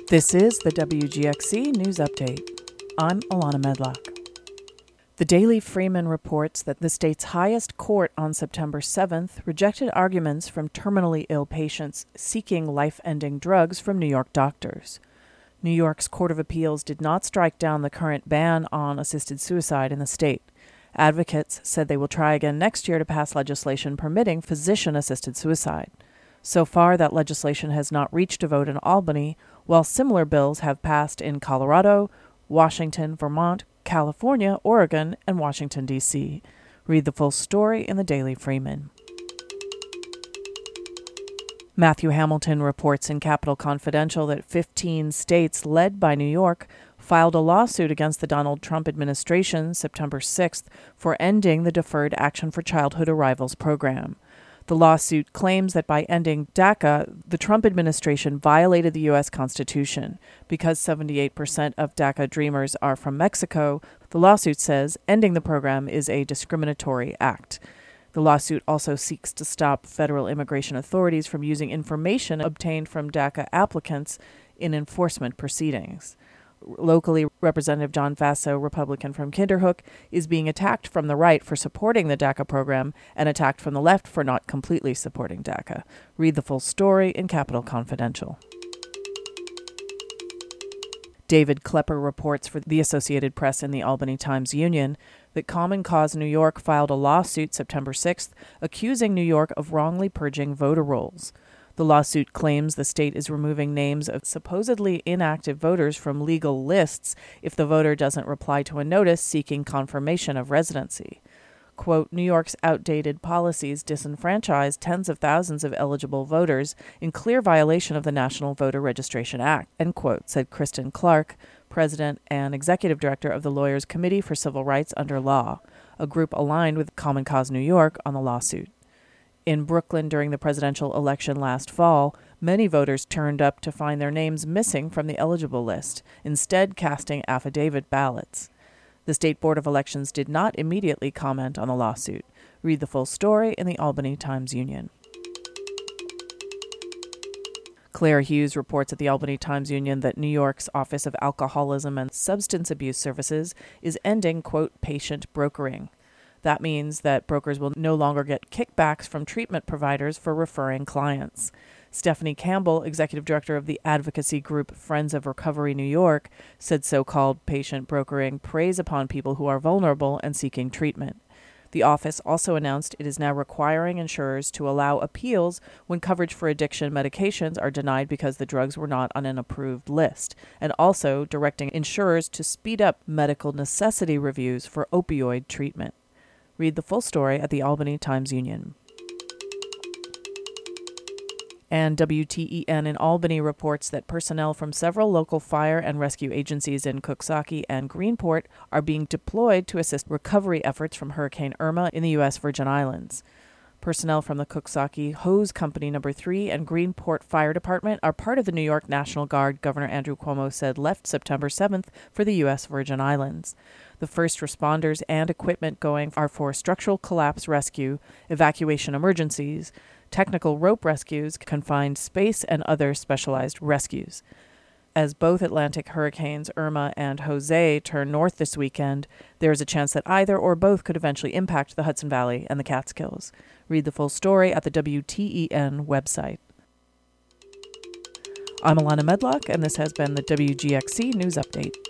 This is the WGXC News Update. I'm Alana Medlock. The Daily Freeman reports that the state's highest court on September 7th rejected arguments from terminally ill patients seeking life-ending drugs from New York doctors. New York's Court of Appeals did not strike down the current ban on assisted suicide in the state. Advocates said they will try again next year to pass legislation permitting physician-assisted suicide. So far, that legislation has not reached a vote in Albany, while similar bills have passed in Colorado, Washington, Vermont, California, Oregon, and Washington, D.C. Read the full story in the Daily Freeman. Matthew Hamilton reports in Capital Confidential that 15 states, led by New York, filed a lawsuit against the Donald Trump administration September 6th for ending the Deferred Action for Childhood Arrivals program. The lawsuit claims that by ending DACA, the Trump administration violated the U.S. Constitution. Because 78% of DACA dreamers are from Mexico, the lawsuit says ending the program is a discriminatory act. The lawsuit also seeks to stop federal immigration authorities from using information obtained from DACA applicants in enforcement proceedings. Locally, Representative John Faso, Republican from Kinderhook, is being attacked from the right for supporting the DACA program and attacked from the left for not completely supporting DACA. Read the full story in Capital Confidential. David Klepper reports for the Associated Press and the Albany Times-Union that Common Cause New York filed a lawsuit September 6th accusing New York of wrongly purging voter rolls. The lawsuit claims the state is removing names of supposedly inactive voters from legal lists if the voter doesn't reply to a notice seeking confirmation of residency. Quote, New York's outdated policies disenfranchise tens of thousands of eligible voters in clear violation of the National Voter Registration Act, end quote, said Kristen Clark, president and executive director of the Lawyers Committee for Civil Rights Under Law, a group aligned with Common Cause New York on the lawsuit. In Brooklyn during the presidential election last fall, many voters turned up to find their names missing from the eligible list, instead casting affidavit ballots. The State Board of Elections did not immediately comment on the lawsuit. Read the full story in the Albany Times-Union. Claire Hughes reports at the Albany Times-Union that New York's Office of Alcoholism and Substance Abuse Services is ending, quote, patient brokering. That means that brokers will no longer get kickbacks from treatment providers for referring clients. Stephanie Campbell, executive director of the advocacy group Friends of Recovery New York, said so-called patient brokering preys upon people who are vulnerable and seeking treatment. The office also announced it is now requiring insurers to allow appeals when coverage for addiction medications are denied because the drugs were not on an approved list, and also directing insurers to speed up medical necessity reviews for opioid treatment. Read the full story at the Albany Times-Union. And WTEN in Albany reports that personnel from several local fire and rescue agencies in Coxsackie and Greenport are being deployed to assist recovery efforts from Hurricane Irma in the U.S. Virgin Islands. Personnel from the Coxsackie Hose Company No. 3 and Greenport Fire Department are part of the New York National Guard Governor Andrew Cuomo said left September 7th for the U.S. Virgin Islands. The first responders and equipment going are for structural collapse rescue, evacuation emergencies, technical rope rescues, confined space, and other specialized rescues. As both Atlantic hurricanes Irma and Jose turn north this weekend, there is a chance that either or both could eventually impact the Hudson Valley and the Catskills. Read the full story at the WTEN website. I'm Alana Medlock, and this has been the WGXC News Update.